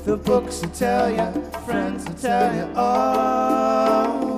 The books will tell you, friends will tell you all.